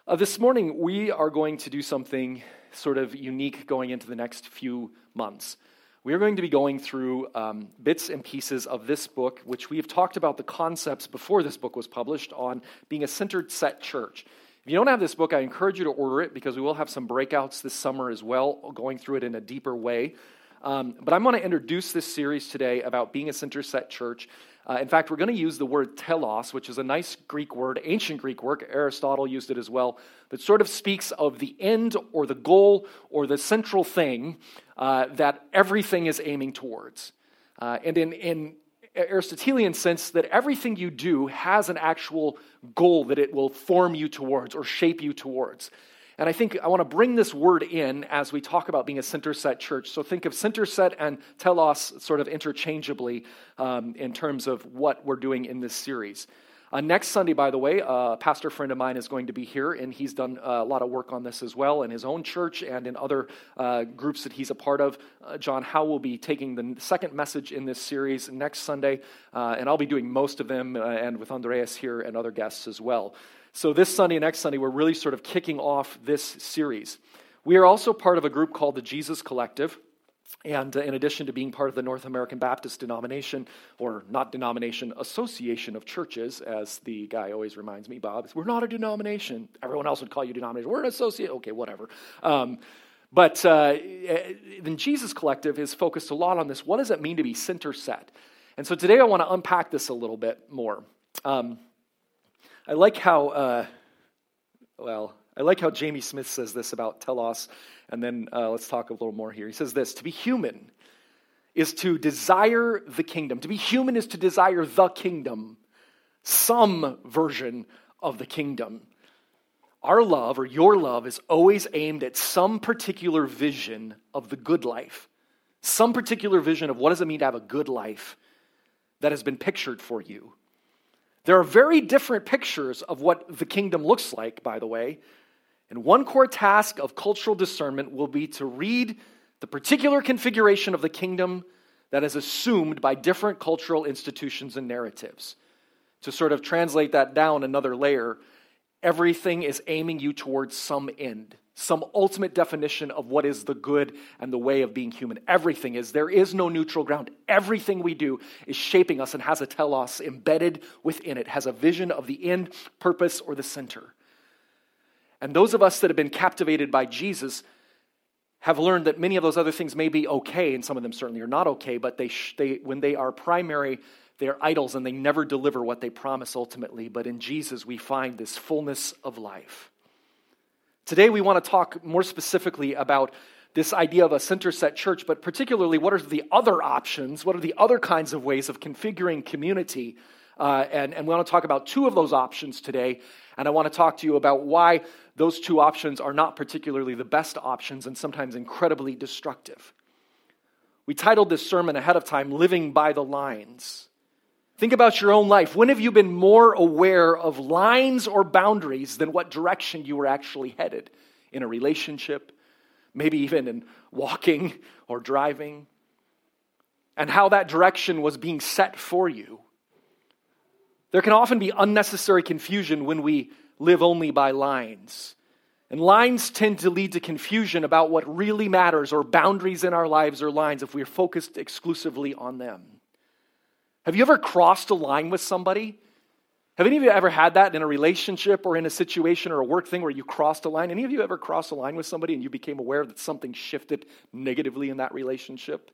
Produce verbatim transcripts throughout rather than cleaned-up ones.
Uh, this morning, we are going to do something sort of unique going into the next few months. We are going to be going through um, bits and pieces of this book, which we have talked about the concepts before this book was published on being a centered set church. If you don't have this book, I encourage you to order it because we will have some breakouts this summer as well, going through it in a deeper way. Um, but I'm going to introduce this series today about being a centered set church. Uh, in fact, we're going to use the word telos, which is a nice Greek word, ancient Greek word. Aristotle used it as well, that sort of speaks of the end or the goal or the central thing uh, that everything is aiming towards. Uh, and in, in Aristotelian sense, that everything you do has an actual goal that it will form you towards or shape you towards. And I think I want to bring this word in as we talk about being a center set church. So think of center set and telos sort of interchangeably um, in terms of what we're doing in this series. Uh, next Sunday, by the way, a pastor friend of mine is going to be here, and he's done a lot of work on this as well in his own church and in other uh, groups that he's a part of. Uh, John Howe will be taking the second message in this series next Sunday, uh, and I'll be doing most of them, uh, and with Andreas here and other guests as well. So this Sunday and next Sunday, we're really sort of kicking off this series. We are also part of a group called the Jesus Collective. And uh, in addition to being part of the North American Baptist denomination, or not denomination, association of churches, as the guy always reminds me, Bob, we're not a denomination. Everyone else would call you denomination. We're an associate. Okay, whatever. Um, but uh, the Jesus Collective is focused a lot on this. What does it mean to be center set? And so today I want to unpack this a little bit more. Um, I like how, uh, well, I like how Jamie Smith says this about telos, and then uh, let's talk a little more here. He says this: to be human is to desire the kingdom. To be human is to desire the kingdom, some version of the kingdom. Our love, or your love, is always aimed at some particular vision of the good life, some particular vision of what does it mean to have a good life that has been pictured for you. There are very different pictures of what the kingdom looks like, by the way. And one core task of cultural discernment will be to read the particular configuration of the kingdom that is assumed by different cultural institutions and narratives. To sort of translate that down another layer, everything is aiming you towards some end, some ultimate definition of what is the good and the way of being human. Everything is. There is no neutral ground. Everything we do is shaping us and has a telos embedded within it, has a vision of the end, purpose, or the center. And those of us that have been captivated by Jesus have learned that many of those other things may be okay, and some of them certainly are not okay, but they, sh- they when they are primary, they're idols and they never deliver what they promise ultimately. But in Jesus, we find this fullness of life. Today, we want to talk more specifically about this idea of a center set church, but particularly what are the other options, what are the other kinds of ways of configuring community. Uh, and, and we want to talk about two of those options today. And I want to talk to you about why those two options are not particularly the best options and sometimes incredibly destructive. We titled this sermon ahead of time, Living by the Lines. Think about your own life. When have you been more aware of lines or boundaries than what direction you were actually headed in a relationship, maybe even in walking or driving, and how that direction was being set for you? There can often be unnecessary confusion when we live only by lines. And lines tend to lead to confusion about what really matters, or boundaries in our lives or lines if we're focused exclusively on them. Have you ever crossed a line with somebody? Have any of you ever had that in a relationship or in a situation or a work thing where you crossed a line? Any of you ever crossed a line with somebody and you became aware that something shifted negatively in that relationship?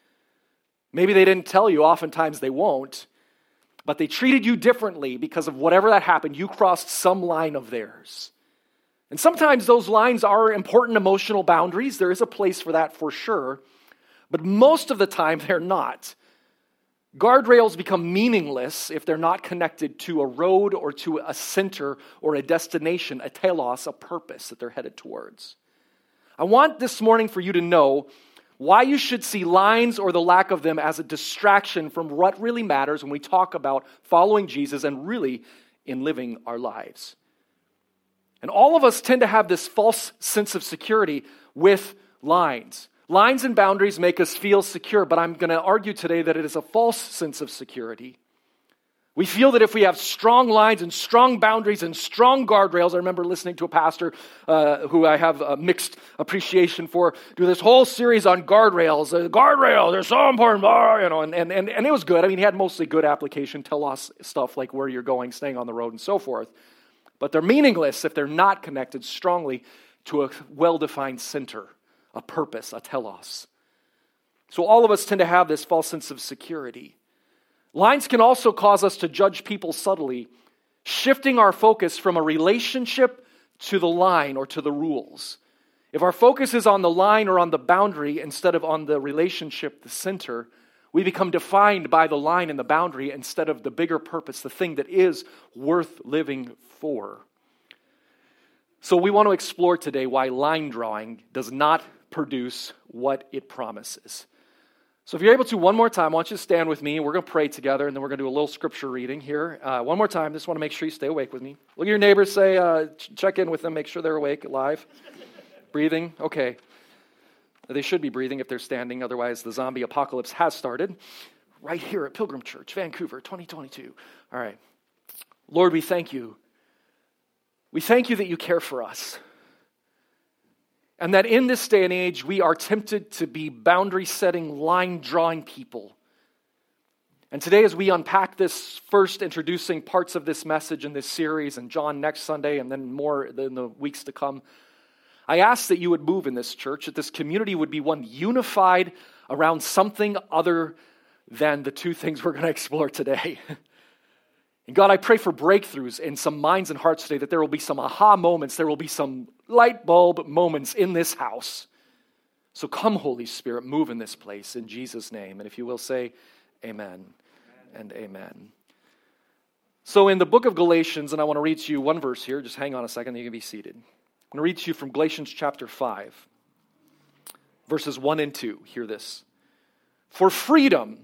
Maybe they didn't tell you, oftentimes they won't. But they treated you differently because of whatever that happened. You crossed some line of theirs. And sometimes those lines are important emotional boundaries. There is a place for that for sure. But most of the time they're not. Guardrails become meaningless if they're not connected to a road or to a center or a destination, a telos, a purpose that they're headed towards. I want this morning for you to know why you should see lines or the lack of them as a distraction from what really matters when we talk about following Jesus and really in living our lives. And all of us tend to have this false sense of security with lines. Lines and boundaries make us feel secure, but I'm going to argue today that it is a false sense of security. We feel that if we have strong lines and strong boundaries and strong guardrails, I remember listening to a pastor uh, who I have a mixed appreciation for, do this whole series on guardrails. Uh, guardrails, they're so important, blah, you know, and, and, and, and it was good. I mean, he had mostly good application, tell us stuff like where you're going, staying on the road, and so forth. But they're meaningless if they're not connected strongly to a well-defined center, a purpose, a telos. So all of us tend to have this false sense of security. Lines can also cause us to judge people subtly, shifting our focus from a relationship to the line or to the rules. If our focus is on the line or on the boundary instead of on the relationship, the center, we become defined by the line and the boundary instead of the bigger purpose, the thing that is worth living for. So we want to explore today why line drawing does not produce what it promises. So if you're able to, one more time, I want you to stand with me. We're going to pray together, and then we're going to do a little scripture reading here. Uh, one more time. Just want to make sure you stay awake with me. Look at your neighbors. Say, uh, ch- check in with them. Make sure they're awake, alive, breathing. Okay. They should be breathing if they're standing. Otherwise, the zombie apocalypse has started. Right here at Pilgrim Church, Vancouver, twenty twenty-two. All right. Lord, we thank you. We thank you that you care for us. And that in this day and age, we are tempted to be boundary-setting, line-drawing people. And today, as we unpack this, first introducing parts of this message in this series, and John next Sunday, and then more in the weeks to come, I ask that you would move in this church, that this community would be one unified around something other than the two things we're going to explore today. And God, I pray for breakthroughs in some minds and hearts today, that there will be some aha moments, there will be some light bulb moments in this house. So come, Holy Spirit, move in this place in Jesus' name. And if you will say amen, amen. And amen. So in the book of Galatians, and I want to read to you one verse here, just hang on a second, you can be seated. I'm going to read to you from Galatians chapter five, verses one and two. Hear this. For freedom,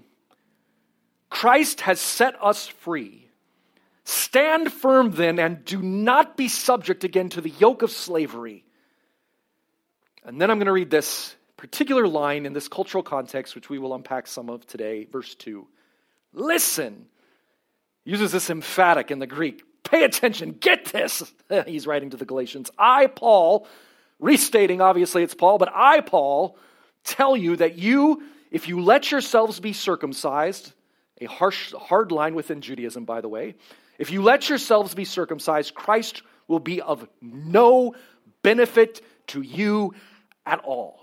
Christ has set us free. Stand firm then, and do not be subject again to the yoke of slavery. And then I'm going to read this particular line in this cultural context, which we will unpack some of today, verse two. Listen. Uses this emphatic in the Greek. Pay attention. Get this. He's writing to the Galatians. I, Paul, restating, obviously it's Paul, but I, Paul, tell you that you, if you let yourselves be circumcised, a harsh, hard line within Judaism, by the way, if you let yourselves be circumcised, Christ will be of no benefit to you at all.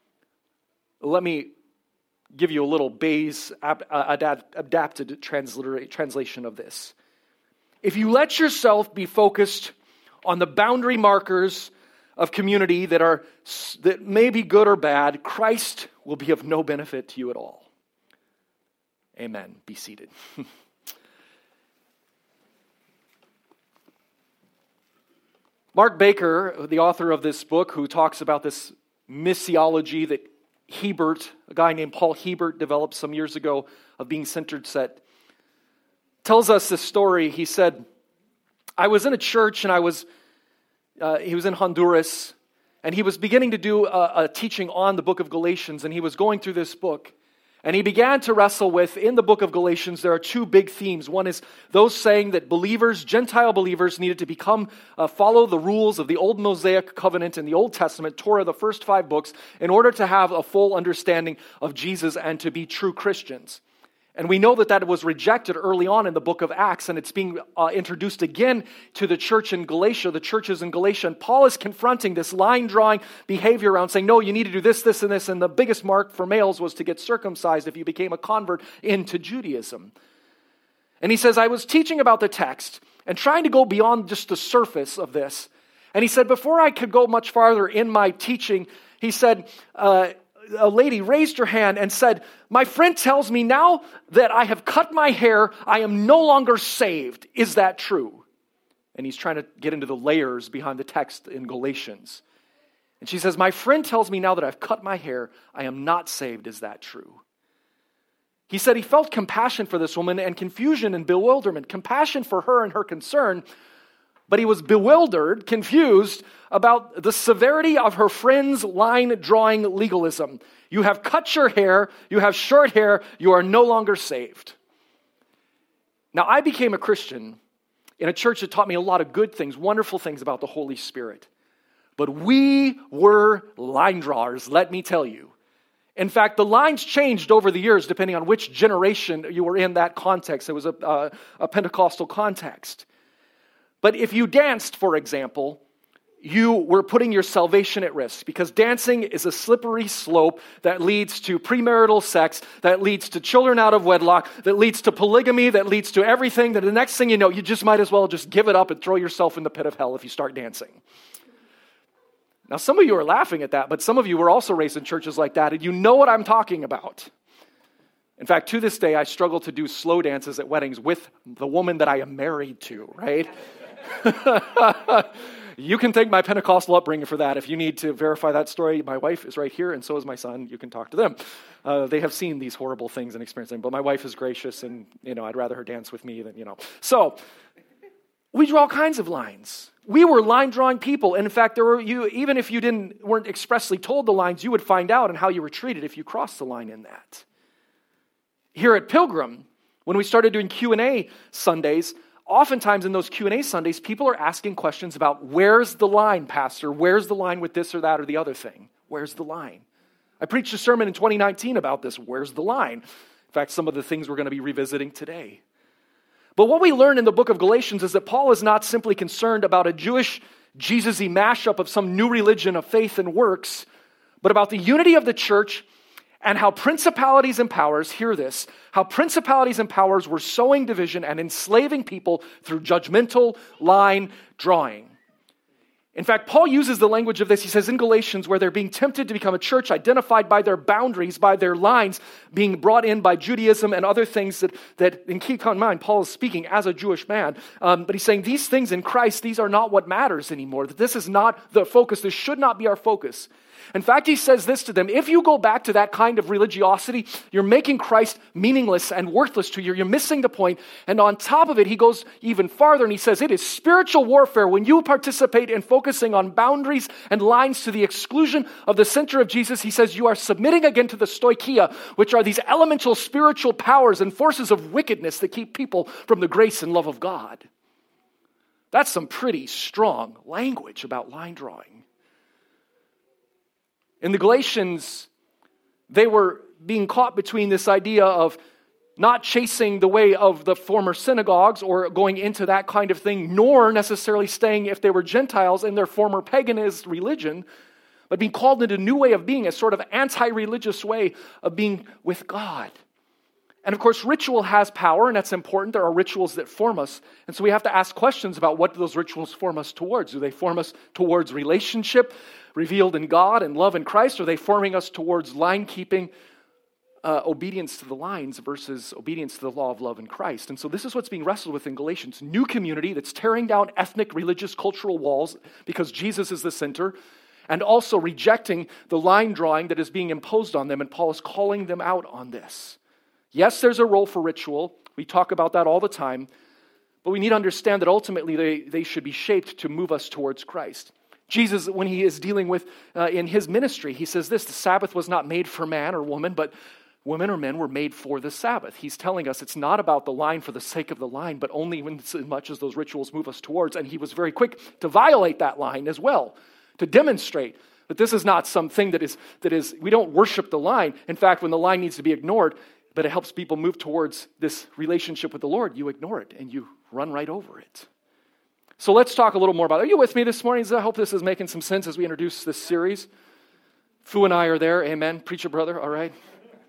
Let me give you a little Bayes adapted translation of this. If you let yourself be focused on the boundary markers of community that are that may be good or bad, Christ will be of no benefit to you at all. Amen. Be seated. Mark Baker, the author of this book, who talks about this missiology that Hebert, a guy named Paul Hebert, developed some years ago of being centered set, tells us this story. He said, I was in a church and I was, uh, he was in Honduras, and he was beginning to do a, a teaching on the book of Galatians, and he was going through this book. And he began to wrestle with, in the book of Galatians, there are two big themes. One is those saying that believers, Gentile believers, needed to become, uh, follow the rules of the old Mosaic covenant in the Old Testament, Torah, the first five books, in order to have a full understanding of Jesus and to be true Christians. And we know that that was rejected early on in the book of Acts, and it's being uh, introduced again to the church in Galatia, the churches in Galatia. And Paul is confronting this line-drawing behavior around saying, no, you need to do this, this, and this. And the biggest mark for males was to get circumcised if you became a convert into Judaism. And he says, I was teaching about the text and trying to go beyond just the surface of this. And he said, before I could go much farther in my teaching, he said, uh, a lady raised her hand and said, my friend tells me now that I have cut my hair, I am no longer saved. Is that true? And he's trying to get into the layers behind the text in Galatians. And she says, my friend tells me now that I've cut my hair, I am not saved. Is that true? He said he felt compassion for this woman and confusion and bewilderment, compassion for her and her concern. But he was bewildered, confused about the severity of her friend's line-drawing legalism. You have cut your hair, you have short hair, you are no longer saved. Now, I became a Christian in a church that taught me a lot of good things, wonderful things about the Holy Spirit. But we were line drawers, let me tell you. In fact, the lines changed over the years depending on which generation you were in that context. It was a, uh, a Pentecostal context. But if you danced, for example, you were putting your salvation at risk, because dancing is a slippery slope that leads to premarital sex, that leads to children out of wedlock, that leads to polygamy, that leads to everything, that the next thing you know, you just might as well just give it up and throw yourself in the pit of hell if you start dancing. Now, some of you are laughing at that, but some of you were also raised in churches like that, and you know what I'm talking about. In fact, to this day, I struggle to do slow dances at weddings with the woman that I am married to, right? You can thank my Pentecostal upbringing for that. If you need to verify that story, my wife is right here, and so is my son. You can talk to them. Uh, they have seen these horrible things and experienced them, but my wife is gracious, and you know, I'd rather her dance with me than, you know. So, we draw all kinds of lines. We were line-drawing people. And in fact, there were you even if you didn't weren't expressly told the lines, you would find out and how you were treated if you crossed the line in that. Here at Pilgrim, when we started doing Q and A Sundays, oftentimes in those Q and A Sundays, people are asking questions about, where's the line, Pastor? Where's the line with this or that or the other thing? Where's the line? I preached a sermon in twenty nineteen about this. Where's the line? In fact, some of the things we're going to be revisiting today. But what we learn in the book of Galatians is that Paul is not simply concerned about a Jewish Jesus-y mashup of some new religion of faith and works, but about the unity of the church and how principalities and powers, hear this, how principalities and powers were sowing division and enslaving people through judgmental line drawing. In fact, Paul uses the language of this. He says in Galatians, where they're being tempted to become a church identified by their boundaries, by their lines, being brought in by Judaism and other things that, that and keep in mind, Paul is speaking as a Jewish man, um, but he's saying these things in Christ, these are not what matters anymore, that this is not the focus, this should not be our focus. In fact, he says this to them: if you go back to that kind of religiosity, you're making Christ meaningless and worthless to you. You're missing the point. And on top of it, he goes even farther and he says it is spiritual warfare when you participate in focusing on boundaries and lines to the exclusion of the center of Jesus. He says you are submitting again to the stoicheia, which are these elemental spiritual powers and forces of wickedness that keep people from the grace and love of God. That's some pretty strong language about line drawing. In the Galatians, they were being caught between this idea of not chasing the way of the former synagogues or going into that kind of thing, nor necessarily staying, if they were Gentiles, in their former paganist religion, but being called into a new way of being, a sort of anti-religious way of being with God. And of course, ritual has power, and that's important. There are rituals that form us. And so we have to ask questions about what do those rituals form us towards. Do they form us towards relationship revealed in God and love in Christ? Or are they forming us towards line-keeping, uh, obedience to the lines versus obedience to the law of love in Christ? And so this is what's being wrestled with in Galatians. New community that's tearing down ethnic, religious, cultural walls because Jesus is the center, and also rejecting the line drawing that is being imposed on them. And Paul is calling them out on this. Yes, there's a role for ritual. We talk about that all the time. But we need to understand that ultimately they, they should be shaped to move us towards Christ. Jesus, when he is dealing with, uh, in his ministry, he says this: the Sabbath was not made for man or woman, but women or men were made for the Sabbath. He's telling us it's not about the line for the sake of the line, but only when, as much as those rituals move us towards. And he was very quick to violate that line as well, to demonstrate that this is not something that is, that is, we don't worship the line. In fact, when the line needs to be ignored, but it helps people move towards this relationship with the Lord, you ignore it and you run right over it. So let's talk a little more about it. Are you with me this morning? I hope this is making some sense as we introduce this series. Fu and I are there. Amen. Preacher brother. All right.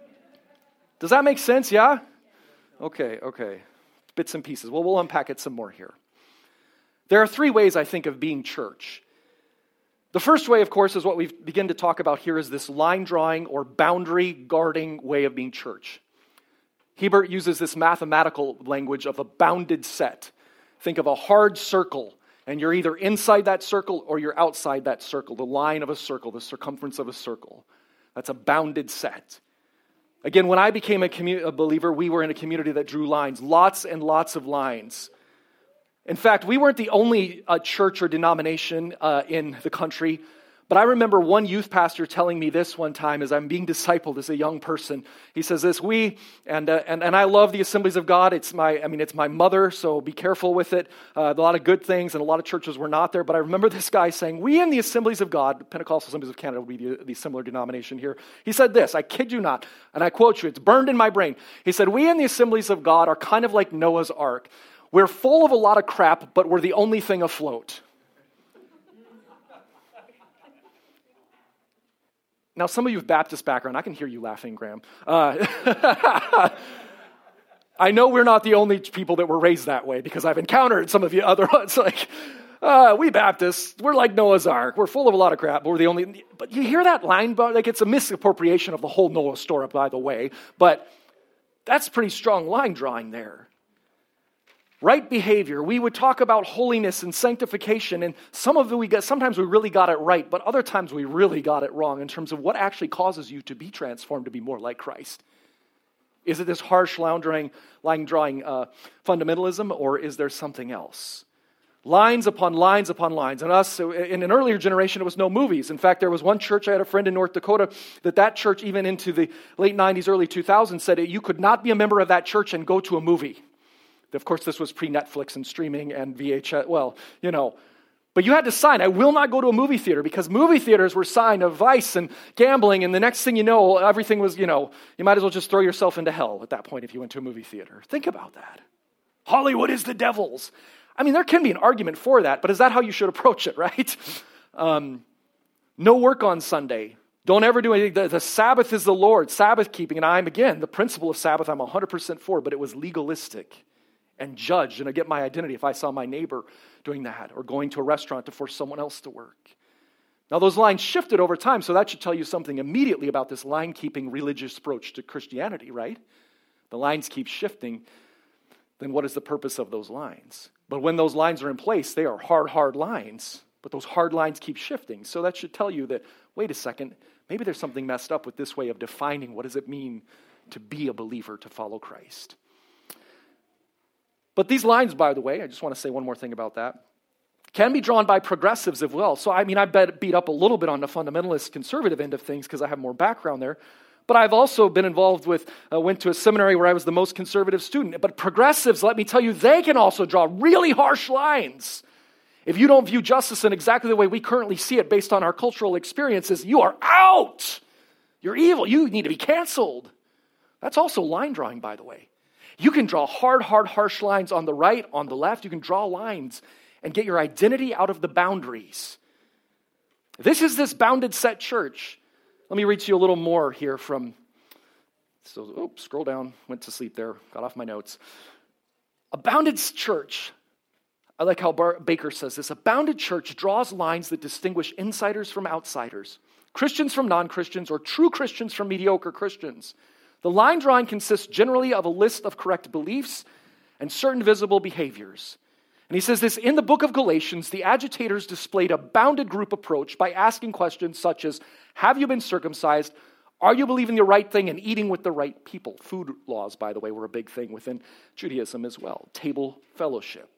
Does that make sense? Yeah? Okay, okay. Bits and pieces. Well, we'll unpack it some more here. There are three ways, I think, of being church. The first way, of course, is what we begin to talk about here, is this line drawing or boundary guarding way of being church. Hebert uses this mathematical language of a bounded set. Think of a hard circle, and you're either inside that circle or you're outside that circle, the line of a circle, the circumference of a circle. That's a bounded set. Again, when I became a, commu- a believer, we were in a community that drew lines, lots and lots of lines. In fact, we weren't the only uh, church or denomination uh, in the country, But I remember one youth pastor telling me this one time as I'm being discipled as a young person. He says this, we, and uh, and, and I love the Assemblies of God. It's my, I mean, it's my mother, so be careful with it. Uh, a lot of good things, and a lot of churches were not there. But I remember this guy saying, we in the Assemblies of God, Pentecostal Assemblies of Canada would be the, the similar denomination here. He said this, I kid you not, and I quote you, it's burned in my brain. He said, we in the Assemblies of God are kind of like Noah's Ark. We're full of a lot of crap, but we're the only thing afloat. Now, some of you have Baptist background. I can hear you laughing, Graham. Uh, I know we're not the only people that were raised that way because I've encountered some of you other ones. Like, uh, we Baptists, we're like Noah's Ark. We're full of a lot of crap, but we're the only. But you hear that line, but like it's a misappropriation of the whole Noah story, by the way. But that's pretty strong line drawing there. Right behavior. We would talk about holiness and sanctification, and some of it we got, sometimes we really got it right, but other times we really got it wrong in terms of what actually causes you to be transformed to be more like Christ. Is it this harsh line drawing, line drawing uh, fundamentalism, or is there something else? Lines upon lines upon lines. And us, in an earlier generation, it was no movies. In fact, there was one church, I had a friend in North Dakota, that that church, even into the late nineties, early two thousands, said you could not be a member of that church and go to a movie. Of course, this was pre-Netflix and streaming and V H S, well, you know. But you had to sign, I will not go to a movie theater, because movie theaters were signs of vice and gambling, and the next thing you know, everything was, you know, you might as well just throw yourself into hell at that point if you went to a movie theater. Think about that. Hollywood is the devil's. I mean, there can be an argument for that, but is that how you should approach it, right? Um, no work on Sunday. Don't ever do anything. The, the Sabbath is the Lord, Sabbath keeping, and I'm, again, the principle of Sabbath I'm one hundred percent for, but it was legalistic and judged, and I get my identity if I saw my neighbor doing that or going to a restaurant to force someone else to work. Now, those lines shifted over time, so that should tell you something immediately about this line-keeping religious approach to Christianity, right? The lines keep shifting, then what is the purpose of those lines? But when those lines are in place, they are hard, hard lines, but those hard lines keep shifting. So that should tell you that, wait a second, maybe there's something messed up with this way of defining what does it mean to be a believer, to follow Christ. But these lines, by the way, I just want to say one more thing about that, can be drawn by progressives as well. So, I mean, I beat up a little bit on the fundamentalist conservative end of things because I have more background there. But I've also been involved with, uh, went to a seminary where I was the most conservative student. But progressives, let me tell you, they can also draw really harsh lines. If you don't view justice in exactly the way we currently see it based on our cultural experiences, you are out. You're evil. You need to be canceled. That's also line drawing, by the way. You can draw hard, hard, harsh lines on the right, on the left. You can draw lines and get your identity out of the boundaries. This is this bounded set church. Let me read to you a little more here from, so, oops, scroll down, went to sleep there, got off my notes. A bounded church, I like how Bar- Baker says this, a bounded church draws lines that distinguish insiders from outsiders, Christians from non-Christians, or true Christians from mediocre Christians. The line drawing consists generally of a list of correct beliefs and certain visible behaviors. And he says this, in the book of Galatians, the agitators displayed a bounded group approach by asking questions such as, have you been circumcised? Are you believing the right thing and eating with the right people? Food laws, by the way, were a big thing within Judaism as well. Table fellowship.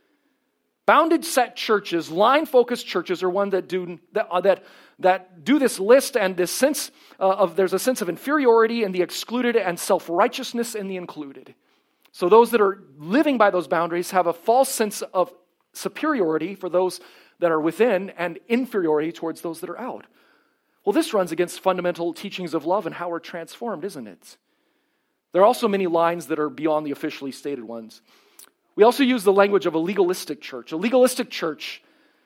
Bounded set churches, line-focused churches, are one that do that uh, that that do this list and this sense uh, of there's a sense of inferiority in the excluded and self-righteousness in the included. So those that are living by those boundaries have a false sense of superiority for those that are within and inferiority towards those that are out. Well, this runs against fundamental teachings of love and how we're transformed, isn't it? There are also many lines that are beyond the officially stated ones. We also use the language of a legalistic church. A legalistic church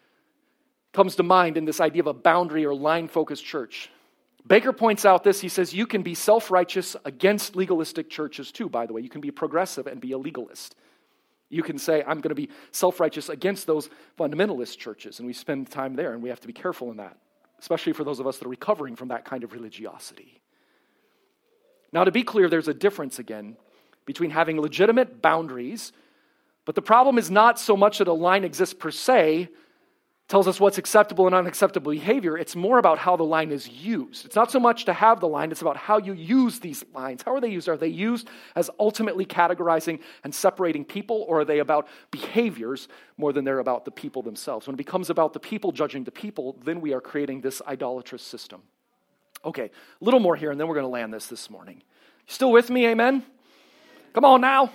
comes to mind in this idea of a boundary or line-focused church. Baker points out this. He says you can be self-righteous against legalistic churches too, by the way. You can be progressive and be a legalist. You can say, I'm going to be self-righteous against those fundamentalist churches, and we spend time there, and we have to be careful in that, especially for those of us that are recovering from that kind of religiosity. Now, to be clear, there's a difference, again, between having legitimate boundaries, but the problem is not so much that a line exists per se, tells us what's acceptable and unacceptable behavior. It's more about how the line is used. It's not so much to have the line, it's about how you use these lines. How are they used? Are they used as ultimately categorizing and separating people, or are they about behaviors more than they're about the people themselves? When it becomes about the people judging the people, then we are creating this idolatrous system. Okay, a little more here, and then we're going to land this this morning. Still with me, amen? Come on now.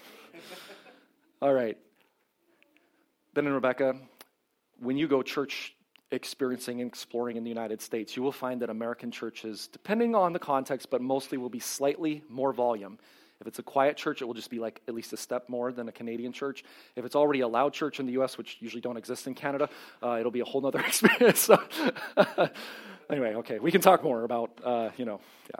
All right. Ben and Rebecca, when you go church experiencing and exploring in the United States, you will find that American churches, depending on the context, but mostly will be slightly more volume. If it's a quiet church, it will just be like at least a step more than a Canadian church. If it's already a loud church in the U S, which usually don't exist in Canada, uh, it'll be a whole other experience. So, anyway, okay, we can talk more about, uh, you know, yeah.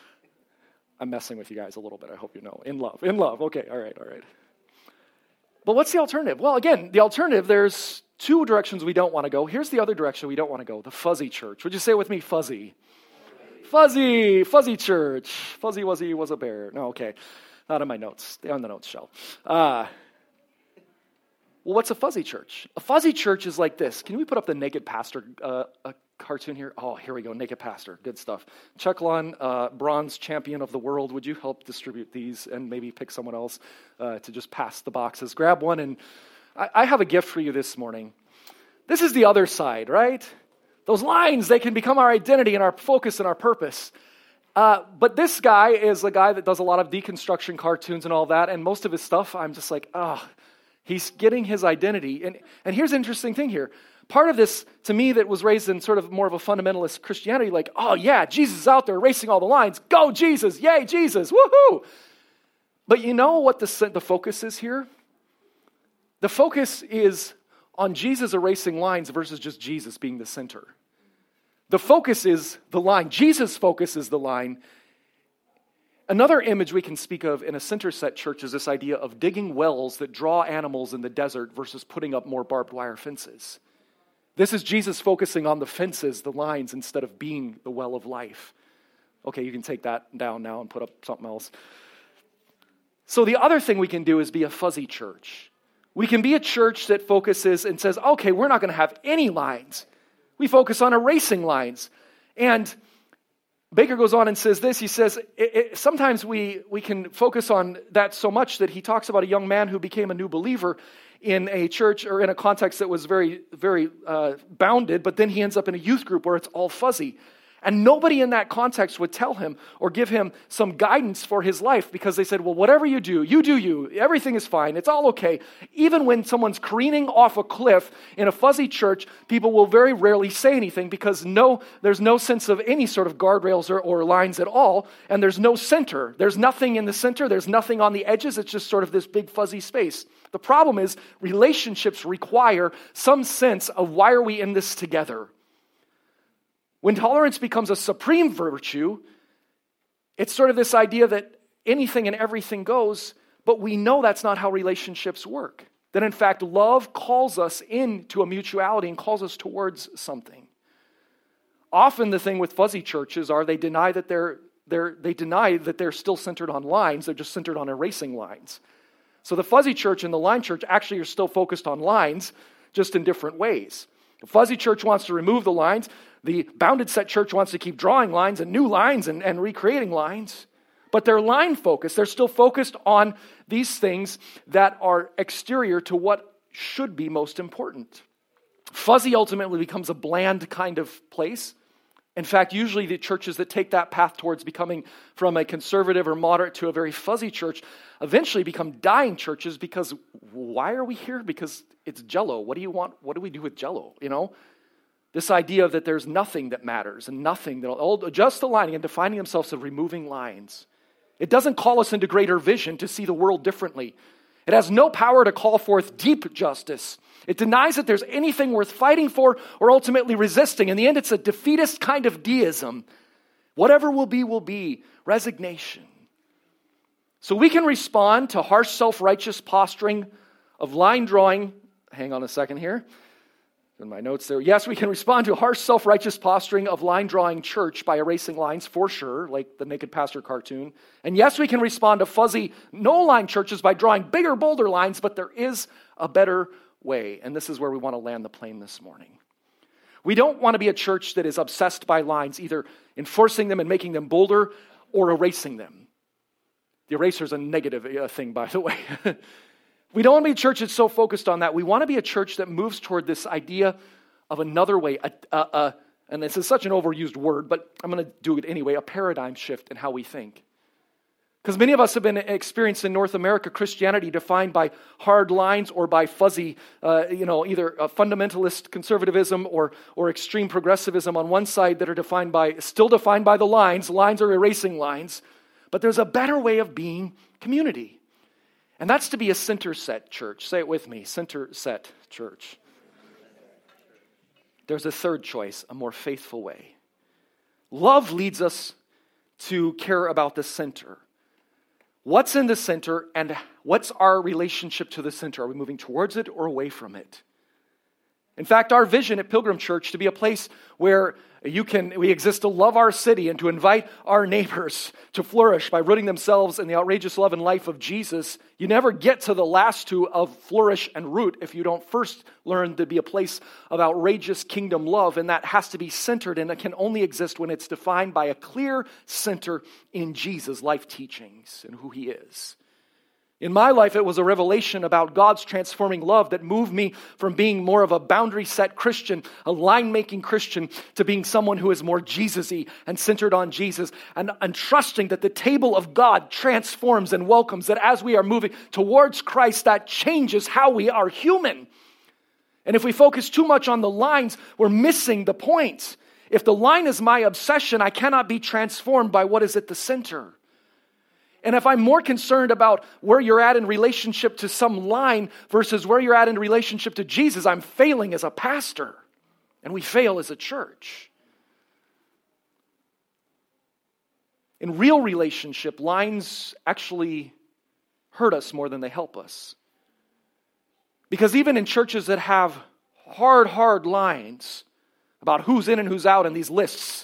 I'm messing with you guys a little bit, I hope you know. In love, in love, okay, all right, all right. But what's the alternative? Well, again, the alternative, there's two directions we don't want to go. Here's the other direction we don't want to go, the fuzzy church. Would you say it with me, fuzzy? Fuzzy, fuzzy church. Fuzzy Wuzzy was a bear. No, okay. Not in my notes. They're on the notes shelf. Uh, well, what's a fuzzy church? A fuzzy church is like this. Can we put up the Naked Pastor uh, a cartoon here? Oh, here we go. Naked Pastor. Good stuff. Chuck Lon, uh, bronze champion of the world. Would you help distribute these and maybe pick someone else uh, to just pass the boxes? Grab one, and I, I have a gift for you this morning. This is the other side, right? Those lines, they can become our identity and our focus and our purpose. Uh, but this guy is a guy that does a lot of deconstruction cartoons and all that, and most of his stuff, I'm just like, oh, he's getting his identity. And, and here's an interesting thing here. Part of this, to me, that was raised in sort of more of a fundamentalist Christianity, like, oh yeah, Jesus is out there erasing all the lines. Go Jesus, yay Jesus, woohoo! But you know what the, the focus is here? The focus is on Jesus erasing lines versus just Jesus being the center. The focus is the line. Jesus' focus is the line. Another image we can speak of in a center set church is this idea of digging wells that draw animals in the desert versus putting up more barbed wire fences. This is Jesus focusing on the fences, the lines, instead of being the well of life. Okay, you can take that down now and put up something else. So the other thing we can do is be a fuzzy church. We can be a church that focuses and says, okay, we're not going to have any lines. We focus on erasing lines. And Baker goes on and says this. He says, it, it, sometimes we, we can focus on that so much that he talks about a young man who became a new believer in a church or in a context that was very, very uh, bounded, but then he ends up in a youth group where it's all fuzzy. And nobody in that context would tell him or give him some guidance for his life because they said, well, whatever you do, you do you. Everything is fine. It's all okay. Even when someone's careening off a cliff in a fuzzy church, people will very rarely say anything because no, there's no sense of any sort of guardrails or, or lines at all, and there's no center. There's nothing in the center. There's nothing on the edges. It's just sort of this big fuzzy space. The problem is relationships require some sense of why are we in this together? When tolerance becomes a supreme virtue, it's sort of this idea that anything and everything goes, but we know that's not how relationships work. That in fact, love calls us into a mutuality and calls us towards something. Often the thing with fuzzy churches are they deny that they're, they're, they deny that they're still centered on lines, they're just centered on erasing lines. So the fuzzy church and the line church actually are still focused on lines, just in different ways. The fuzzy church wants to remove the lines. The bounded set church wants to keep drawing lines and new lines and, and recreating lines. But they're line focused. They're still focused on these things that are exterior to what should be most important. Fuzzy ultimately becomes a bland kind of place. In fact, usually the churches that take that path towards becoming from a conservative or moderate to a very fuzzy church eventually become dying churches because why are we here? Because it's Jell-O. What do you want? What do we do with Jell-O? You know, this idea that there's nothing that matters and nothing that'll adjust the lining and defining themselves as removing lines. It doesn't call us into greater vision to see the world differently. It has no power to call forth deep justice. It denies that there's anything worth fighting for or ultimately resisting. In the end, it's a defeatist kind of deism. Whatever will be, will be. Resignation. So we can respond to harsh self-righteous posturing of line drawing. Hang on a second here. In my notes there. Yes, we can respond to harsh self-righteous posturing of line drawing church by erasing lines for sure, like the Naked Pastor cartoon. And yes, we can respond to fuzzy no line churches by drawing bigger, bolder lines, but there is a better way, and this is where we want to land the plane this morning. We don't want to be a church that is obsessed by lines, either enforcing them and making them bolder or erasing them. The eraser is a negative uh, thing, by the way. We don't want to be a church that's so focused on that. We want to be a church that moves toward this idea of another way, a, a, a, and this is such an overused word, but I'm going to do it anyway, a paradigm shift in how we think. Because many of us have been experienced in North America Christianity defined by hard lines or by fuzzy, uh, you know, either a fundamentalist conservatism or or extreme progressivism on one side that are defined by, still defined by the lines. Lines are erasing lines. But there's a better way of being community. And that's to be a center-set church. Say it with me, center-set church. There's a third choice, a more faithful way. Love leads us to care about the center. What's in the center and what's our relationship to the center? Are we moving towards it or away from it? In fact, our vision at Pilgrim Church to be a place where you can, we exist to love our city and to invite our neighbors to flourish by rooting themselves in the outrageous love and life of Jesus. You never get to the last two of flourish and root if you don't first learn to be a place of outrageous kingdom love, and that has to be centered, and it can only exist when it's defined by a clear center in Jesus' life teachings and who he is. In my life, it was a revelation about God's transforming love that moved me from being more of a boundary-set Christian, a line-making Christian, to being someone who is more Jesus-y and centered on Jesus, and, and trusting that the table of God transforms and welcomes, that as we are moving towards Christ, that changes how we are human. And if we focus too much on the lines, we're missing the point. If the line is my obsession, I cannot be transformed by what is at the center. And if I'm more concerned about where you're at in relationship to some line versus where you're at in relationship to Jesus, I'm failing as a pastor. And we fail as a church. In real relationship, lines actually hurt us more than they help us. Because even in churches that have hard, hard lines about who's in and who's out in these lists,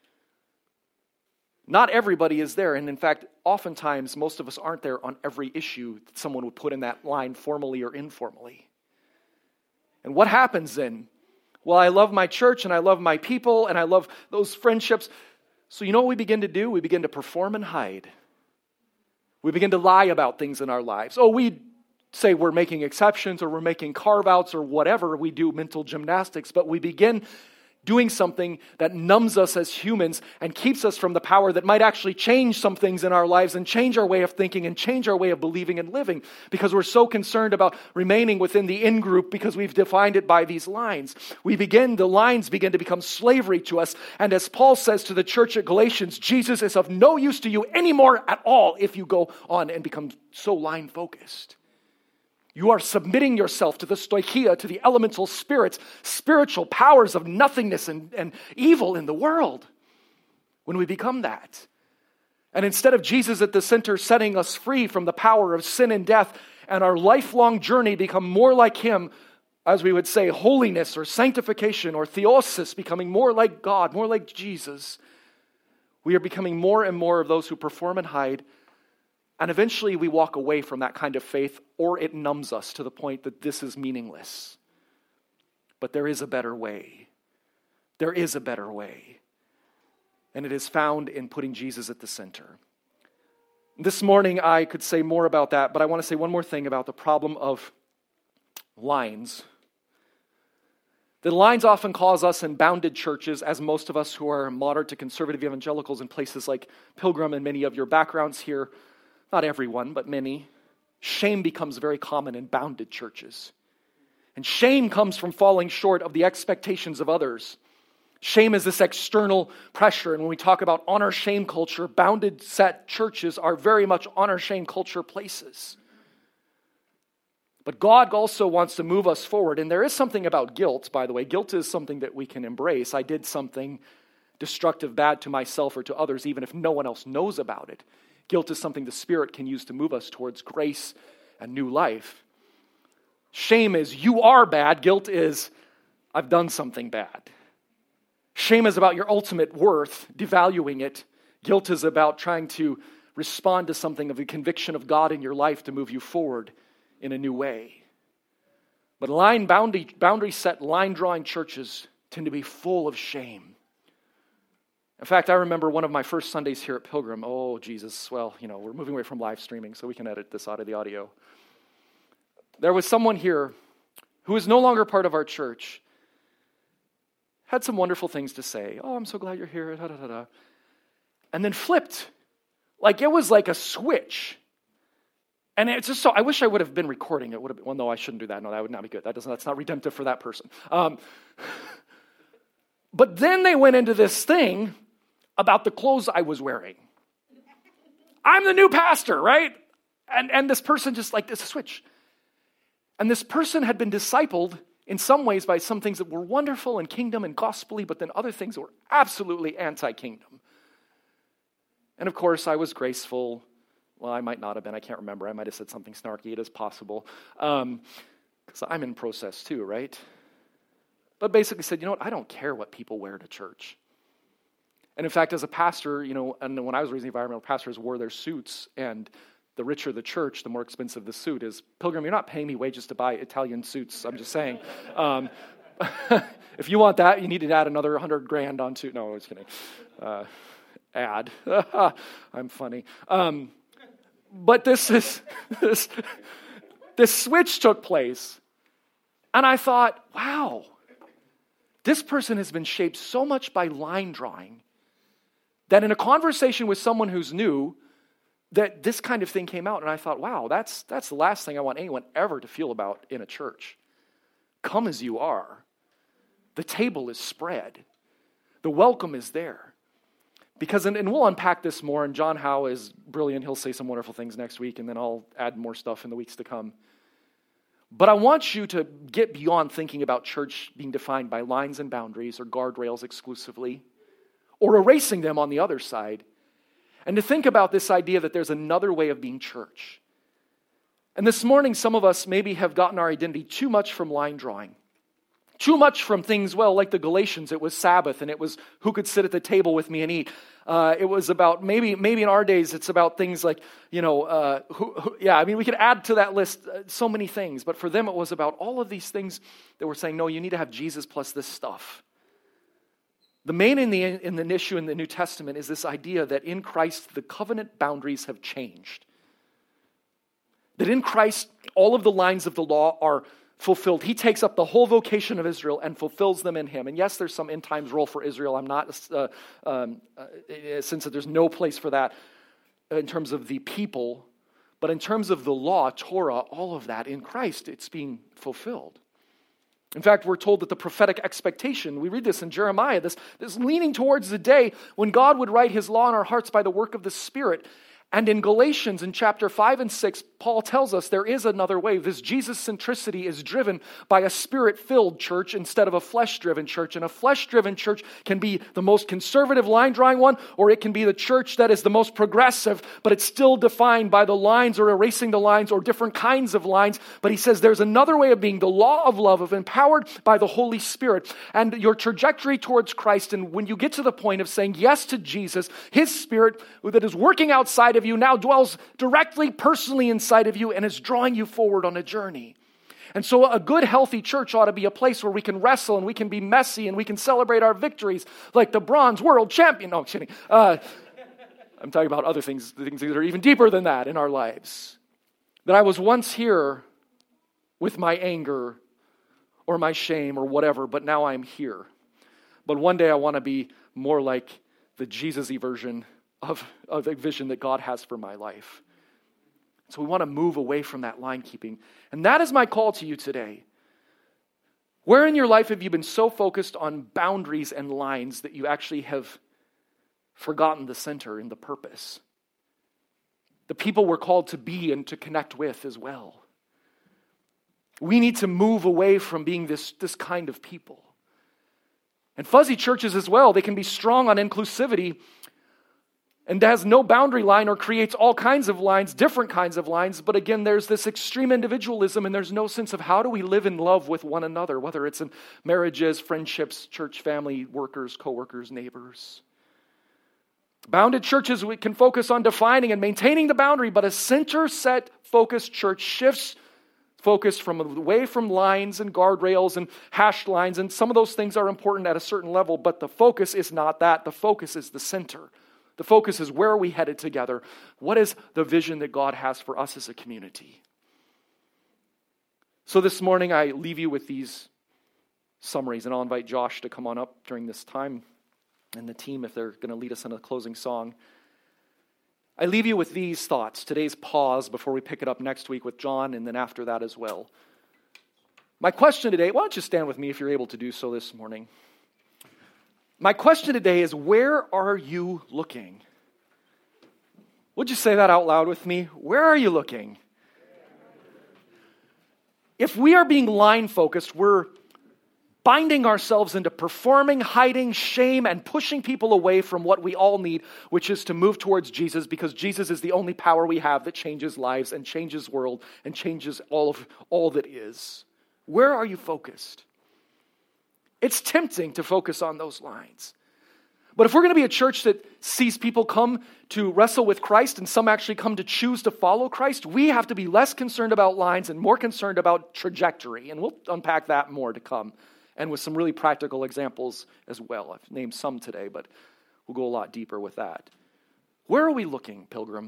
not everybody is there, and in fact, oftentimes, most of us aren't there on every issue that someone would put in that line formally or informally. And what happens then? Well, I love my church, and I love my people, and I love those friendships. So you know what we begin to do? We begin to perform and hide. We begin to lie about things in our lives. Oh, we say we're making exceptions, or we're making carve-outs, or whatever. We do mental gymnastics, but we begin doing something that numbs us as humans and keeps us from the power that might actually change some things in our lives and change our way of thinking and change our way of believing and living, because we're so concerned about remaining within the in-group because we've defined it by these lines. We begin, the lines begin to become slavery to us. And as Paul says to the church at Galatians, Jesus is of no use to you anymore at all if you go on and become so line-focused. You are submitting yourself to the stoicheia, to the elemental spirits, spiritual powers of nothingness and, and evil in the world when we become that. And instead of Jesus at the center setting us free from the power of sin and death, and our lifelong journey become more like him, as we would say, holiness or sanctification or theosis, becoming more like God, more like Jesus, we are becoming more and more of those who perform and hide. And eventually we walk away from that kind of faith, or it numbs us to the point that this is meaningless. But there is a better way. There is a better way. And it is found in putting Jesus at the center. This morning I could say more about that, but I want to say one more thing about the problem of lines. The lines often cause us in bounded churches, as most of us who are moderate to conservative evangelicals in places like Pilgrim and many of your backgrounds here, not everyone, but many, shame becomes very common in bounded churches. And shame comes from falling short of the expectations of others. Shame is this external pressure. And when we talk about honor-shame culture, bounded set churches are very much honor-shame culture places. But God also wants to move us forward. And there is something about guilt, by the way. Guilt is something that we can embrace. I did something destructive, bad to myself or to others, even if no one else knows about it. Guilt is something the Spirit can use to move us towards grace and new life. Shame is, you are bad. Guilt is, I've done something bad. Shame is about your ultimate worth, devaluing it. Guilt is about trying to respond to something of the conviction of God in your life to move you forward in a new way. But line boundary, boundary set, line drawing churches tend to be full of shame. In fact, I remember one of my first Sundays here at Pilgrim. Oh, Jesus. Well, you know, we're moving away from live streaming, so we can edit this out of the audio. There was someone here who is no longer part of our church, had some wonderful things to say. Oh, I'm so glad you're here. Da, da, da, da. And then flipped. Like it was like a switch. And it's just so, I wish I would have been recording it. Would have been, well, no, I shouldn't do that. No, that would not be good. That doesn't, that's not redemptive for that person. Um, but then they went into this thing about the clothes I was wearing. I'm the new pastor, right? And, and this person just like, this a switch. And this person had been discipled in some ways by some things that were wonderful and kingdom and gospelly, but then other things that were absolutely anti-kingdom. And of course, I was graceful. Well, I might not have been. I can't remember. I might have said something snarky. It is possible. Because um, I'm in process too, right? But basically said, you know what? I don't care what people wear to church. And in fact, as a pastor, you know, and when I was raising environmental pastors wore their suits, and the richer the church, the more expensive the suit is. Pilgrim, you're not paying me wages to buy Italian suits. I'm just saying. Um, if you want that, you need to add another hundred grand onto. No, I was kidding. Uh, add. I'm funny. Um, but this is this this switch took place, and I thought, wow, this person has been shaped so much by line drawing that in a conversation with someone who's new, that this kind of thing came out, and I thought, wow, that's that's the last thing I want anyone ever to feel about in a church. Come as you are. The table is spread. The welcome is there. Because, and, and we'll unpack this more, and John Howe is brilliant. He'll say some wonderful things next week, and then I'll add more stuff in the weeks to come. But I want you to get beyond thinking about church being defined by lines and boundaries or guardrails exclusively, or erasing them on the other side, and to think about this idea that there's another way of being church. And this morning, some of us maybe have gotten our identity too much from line drawing. Too much from things, well, like the Galatians, it was Sabbath, and it was who could sit at the table with me and eat. Uh, it was about, maybe maybe in our days, it's about things like, you know, uh, who, who, yeah, I mean, we could add to that list uh, so many things. But for them, it was about all of these things that were saying, no, you need to have Jesus plus this stuff. The main in the, in the issue in the New Testament is this idea that in Christ, the covenant boundaries have changed. That in Christ, all of the lines of the law are fulfilled. He takes up the whole vocation of Israel and fulfills them in him. And yes, there's some end times role for Israel. I'm not, uh, um, uh, since there's no place for that in terms of the people, but in terms of the law, Torah, all of that in Christ, it's being fulfilled. In fact, we're told that the prophetic expectation, we read this in Jeremiah, this, this leaning towards the day when God would write his law in our hearts by the work of the Spirit. And in Galatians, in chapter five and six, Paul tells us there is another way. This Jesus centricity is driven by a spirit-filled church instead of a flesh-driven church. And a flesh-driven church can be the most conservative line-drawing one, or it can be the church that is the most progressive, but it's still defined by the lines or erasing the lines or different kinds of lines. But he says there's another way of being, the law of love, of empowered by the Holy Spirit. And your trajectory towards Christ, and when you get to the point of saying yes to Jesus, his Spirit that is working outside of you now dwells directly, personally inside of you and is drawing you forward on a journey. And so a good, healthy church ought to be a place where we can wrestle and we can be messy and we can celebrate our victories like the bronze world champion. No, I'm kidding. Uh, I'm talking about other things, things that are even deeper than that in our lives. That I was once here with my anger or my shame or whatever, but now I'm here. But one day I want to be more like the Jesus-y version Of, of the vision that God has for my life. So we want to move away from that line keeping. And that is my call to you today. Where in your life have you been so focused on boundaries and lines that you actually have forgotten the center and the purpose? The people we're called to be and to connect with as well. We need to move away from being this, this kind of people. And fuzzy churches as well, they can be strong on inclusivity and has no boundary line or creates all kinds of lines, different kinds of lines. But again, there's this extreme individualism and there's no sense of how do we live in love with one another, whether it's in marriages, friendships, church, family, workers, co-workers, neighbors. Bounded churches we can focus on defining and maintaining the boundary, but a center-set focused church shifts Focus from away from lines and guardrails and hashed lines, and some of those things are important at a certain level, but the focus is not that. The focus is the center. The focus is where are we headed together? What is the vision that God has for us as a community? So this morning I leave you with these summaries, and I'll invite Josh to come on up during this time and the team if they're going to lead us in a closing song. I leave you with these thoughts, today's pause before we pick it up next week with John and then after that as well. My question today, why don't you stand with me if you're able to do so this morning? My question today is, where are you looking? Would you say that out loud with me? Where are you looking? If we are being line focused, we're binding ourselves into performing, hiding, shame, and pushing people away from what we all need, which is to move towards Jesus, because Jesus is the only power we have that changes lives and changes world and changes all of all that is. Where are you focused? It's tempting to focus on those lines. But if we're going to be a church that sees people come to wrestle with Christ and some actually come to choose to follow Christ, we have to be less concerned about lines and more concerned about trajectory. And we'll unpack that more to come, and with some really practical examples as well. I've named some today, but we'll go a lot deeper with that. Where are we looking, Pilgrim?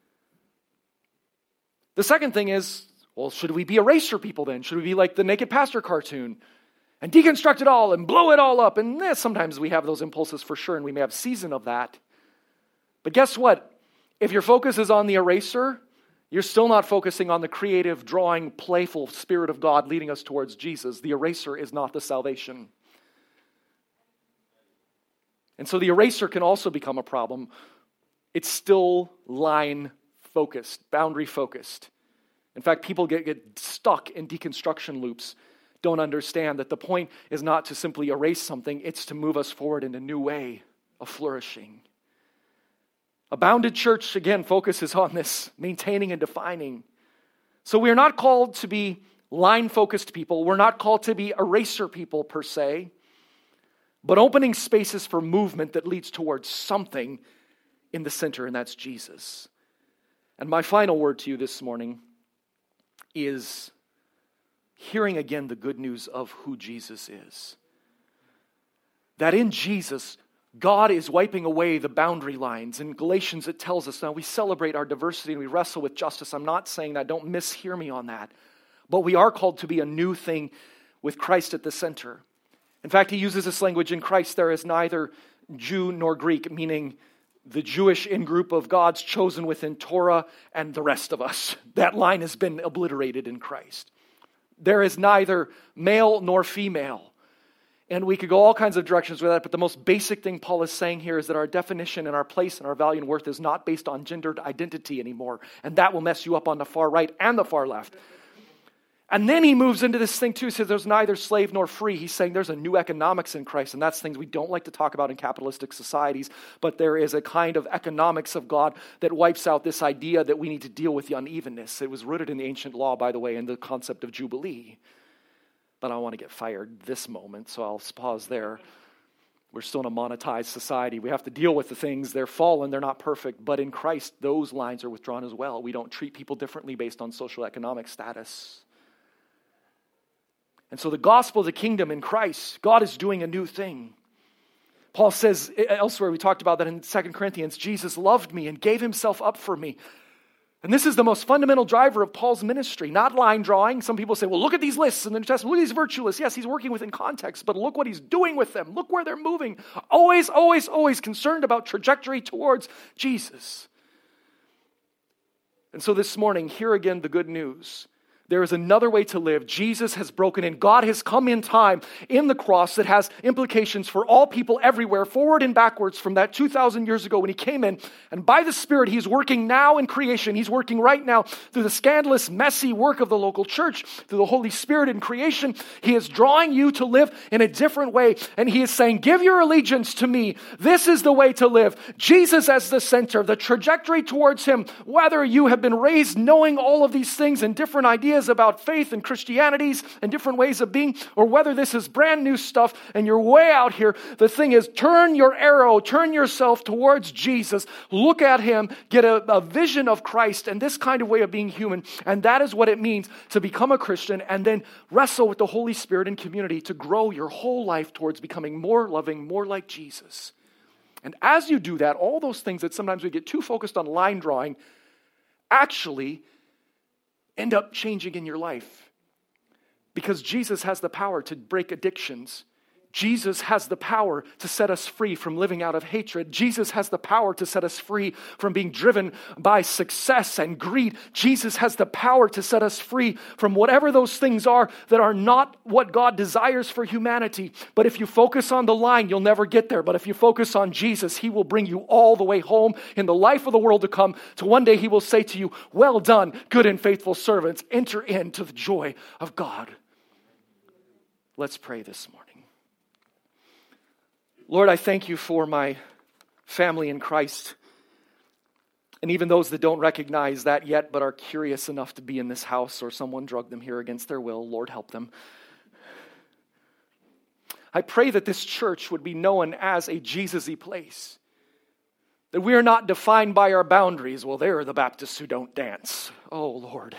The second thing is, well, should we be eraser people then? Should we be like the Naked Pastor cartoon and deconstruct it all and blow it all up? And eh, sometimes we have those impulses for sure, and we may have a season of that. But guess what? If your focus is on the eraser, you're still not focusing on the creative, drawing, playful Spirit of God leading us towards Jesus. The eraser is not the salvation. And so the eraser can also become a problem. It's still line-focused, boundary-focused. In fact, people get, get stuck in deconstruction loops, don't understand that the point is not to simply erase something, it's to move us forward in a new way of flourishing. A bounded church, again, focuses on this, maintaining and defining. So we are not called to be line-focused people. We're not called to be eraser people per se, but opening spaces for movement that leads towards something in the center, and that's Jesus. And my final word to you this morning is hearing again the good news of who Jesus is. That in Jesus, God is wiping away the boundary lines. In Galatians, it tells us, now we celebrate our diversity and we wrestle with justice. I'm not saying that. Don't mishear me on that. But we are called to be a new thing with Christ at the center. In fact, he uses this language, in Christ there is neither Jew nor Greek, meaning the Jewish in-group of God's chosen within Torah and the rest of us. That line has been obliterated in Christ. There is neither male nor female. And we could go all kinds of directions with that, but the most basic thing Paul is saying here is that our definition and our place and our value and worth is not based on gendered identity anymore. And that will mess you up on the far right and the far left. And then he moves into this thing too. He says there's neither slave nor free. He's saying there's a new economics in Christ. And that's things we don't like to talk about in capitalistic societies. But there is a kind of economics of God that wipes out this idea that we need to deal with the unevenness. It was rooted in the ancient law, by the way, in the concept of Jubilee. But I don't want to get fired this moment, so I'll pause there. We're still in a monetized society. We have to deal with the things. They're fallen, they're not perfect. But in Christ, those lines are withdrawn as well. We don't treat people differently based on social economic status. And so the gospel of the kingdom in Christ, God is doing a new thing. Paul says elsewhere, we talked about that in Second Corinthians, Jesus loved me and gave himself up for me. And this is the most fundamental driver of Paul's ministry, not line drawing. Some people say, well, look at these lists in the New Testament. Look at these virtue lists. Yes, he's working within context, but look what he's doing with them. Look where they're moving. Always, always, always concerned about trajectory towards Jesus. And so this morning, hear again the good news. There is another way to live. Jesus has broken in. God has come in time in the cross that has implications for all people everywhere, forward and backwards from that two thousand years ago when he came in. And by the Spirit, he's working now in creation. He's working right now through the scandalous, messy work of the local church, through the Holy Spirit in creation. He is drawing you to live in a different way. And he is saying, give your allegiance to me. This is the way to live. Jesus as the center, the trajectory towards him. Whether you have been raised knowing all of these things and different ideas ideas about faith and Christianities and different ways of being, or whether this is brand new stuff and you're way out here, the thing is, turn your arrow, turn yourself towards Jesus, look at him, get a, a vision of Christ and this kind of way of being human. And that is what it means to become a Christian, and then wrestle with the Holy Spirit in community to grow your whole life towards becoming more loving, more like Jesus. And as you do that, all those things that sometimes we get too focused on line drawing actually end up changing in your life. Because Jesus has the power to break addictions. Jesus has the power to set us free from living out of hatred. Jesus has the power to set us free from being driven by success and greed. Jesus has the power to set us free from whatever those things are that are not what God desires for humanity. But if you focus on the line, you'll never get there. But if you focus on Jesus, he will bring you all the way home in the life of the world to come. To one day he will say to you, well done, good and faithful servants. Enter into the joy of God. Let's pray this morning. Lord, I thank you for my family in Christ, and even those that don't recognize that yet but are curious enough to be in this house, or someone drugged them here against their will. Lord, help them. I pray that this church would be known as a Jesus-y place, that we are not defined by our boundaries. Well, there are the Baptists who don't dance. Oh, Lord.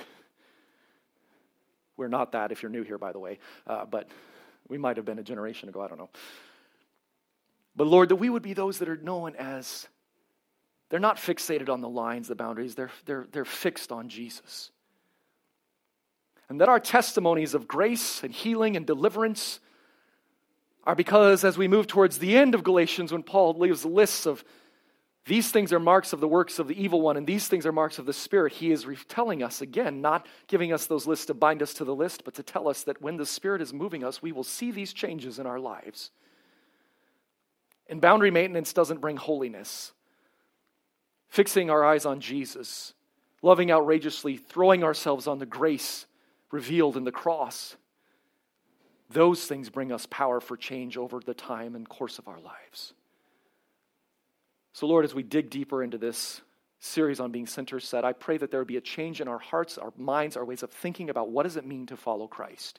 We're not that if you're new here, by the way, uh, but we might have been a generation ago, I don't know. But Lord, that we would be those that are known as, they're not fixated on the lines, the boundaries, they're, they're, they're fixed on Jesus. And that our testimonies of grace and healing and deliverance are because as we move towards the end of Galatians, when Paul leaves lists of these things are marks of the works of the evil one, and these things are marks of the Spirit, he is telling us again, not giving us those lists to bind us to the list, but to tell us that when the Spirit is moving us, we will see these changes in our lives. And boundary maintenance doesn't bring holiness. Fixing our eyes on Jesus, loving outrageously, throwing ourselves on the grace revealed in the cross, those things bring us power for change over the time and course of our lives. So Lord, as we dig deeper into this series on being center set, I pray that there would be a change in our hearts, our minds, our ways of thinking about what does it mean to follow Christ.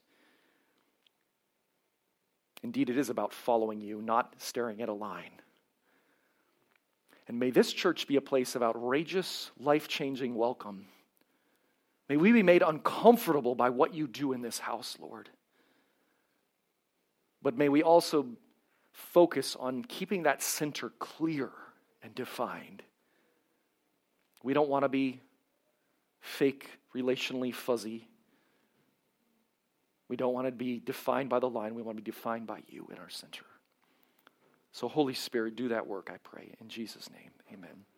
Indeed, it is about following you, not staring at a line. And may this church be a place of outrageous, life-changing welcome. May we be made uncomfortable by what you do in this house, Lord. But may we also focus on keeping that center clear and defined. We don't want to be fake, relationally fuzzy. We don't want to be defined by the line. We want to be defined by you in our center. So Holy Spirit, do that work, I pray. In Jesus' name, amen.